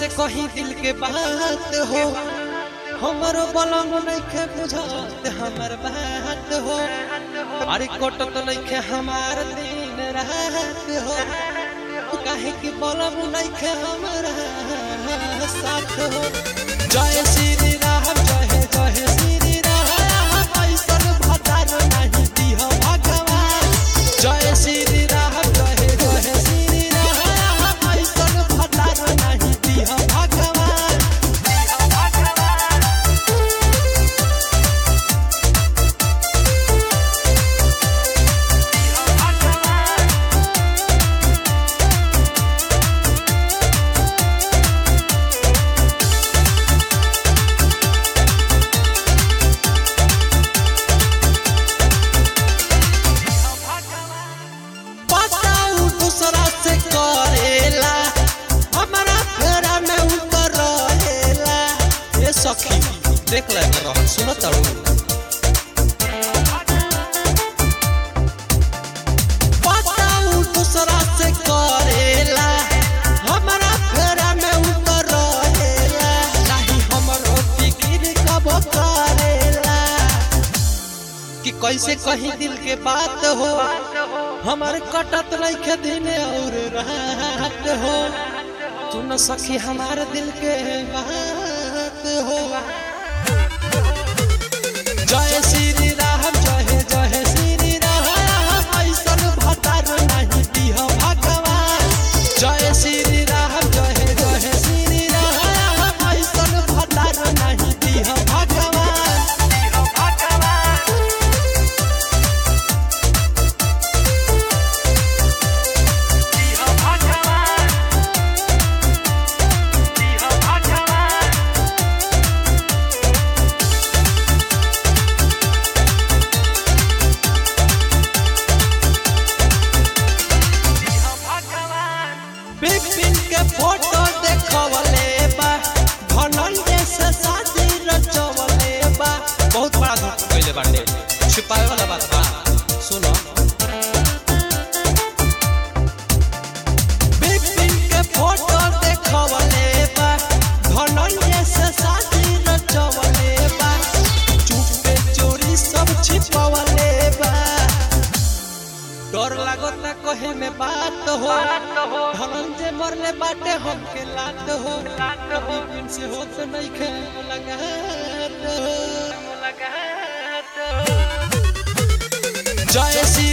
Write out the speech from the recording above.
कैसे कहीं दिल के बात हो हमारो बलम नइखे बुझात हमर बात हो अरे कटत नइखे हमार दिन रात हो काहे कि बलम नइखे हमारा साथ हो। जय श्री राम जय जय श्री राम ऐसन भतार नहीं दिह भगवान। जय श्री राम जय जय श्री राम ऐसन भतार नहीं दिह भगवान। दूसरा से करेला हमारा फेरा में उतर रहेला। ये सखी देख ले रह सुनो तड़ू बताऊ दूसरा से करेला हमारा फेरा में उतर रहेला। नहीं हमरो फिक्र कब करेला कि कैसे कहीं दिल के बात हो हमारे कटत नइखे दिन और रात हो। सुन सखी हमारे दिल के बात हो। जय श्री राम जय जय श्री राम ऐसन भतार नहीं दिह भगवान। जय श्री राम जय जय श्री राम ऐसन भतार नहीं दिह भगवान। बिपिन के फोटो देखवले बा धनंजय से शादी रचवले बा। बहुत बड़ा धोखा कइले बाटे छिपावे वाला बात बा सुनो। बिपिन के फोटो देखवले बा धनंजय से शादी रचवले बा। चुपे चोरी सब छिपावले बा। डर लागता कहे में बात हो धनंजय मरले बाटे हमके लात हो। बिपिन से होत नइखे मुलाकात। जय श्री